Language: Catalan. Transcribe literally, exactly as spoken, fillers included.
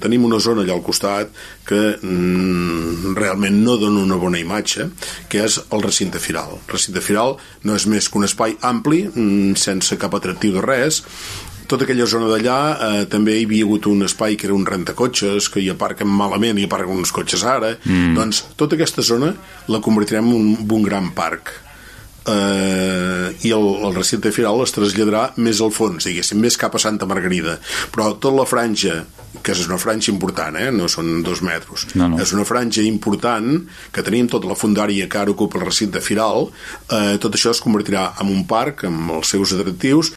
tenim una zona allà al costat que mm, realment no dona una bona imatge, que és el recinte firal. El recinte firal no és més que un espai ampli, mm, sense cap atractiu de res. Tota aquella zona d'allà eh, també hi havia hagut un espai que era un rentacotxes, que hi aparquen malament i aparquen uns cotxes ara. Mm. Doncs tota aquesta zona la convertirem en un, un gran parc. Uh, i el, el recinte firal es traslladarà més al fons, diguéssim, més cap a Santa Margarida, però tota la franja, que és una franja important, eh? No són dos metres, no, no. És una franja important que tenim tota la fundària que ara ocupa el recinte firal, uh, tot això es convertirà en un parc amb els seus atractius